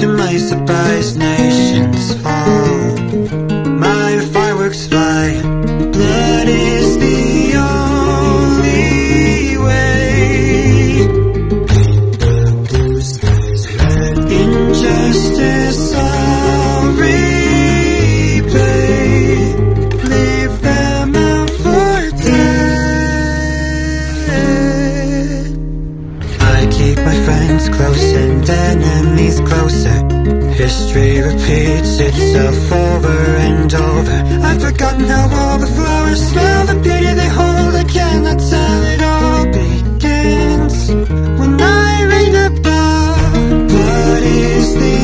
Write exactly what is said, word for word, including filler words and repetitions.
to my surprise, nations fall, my fireworks fly. Blood is the only way. The blue skies hurt, injustice I'll replay. Leave them out for dead. I keep my friends close and enemies closer. History repeats itself over and over. I've forgotten how all the flowers smell, the beauty they hold. I cannot tell, it all begins when I ring the bell. Blood is the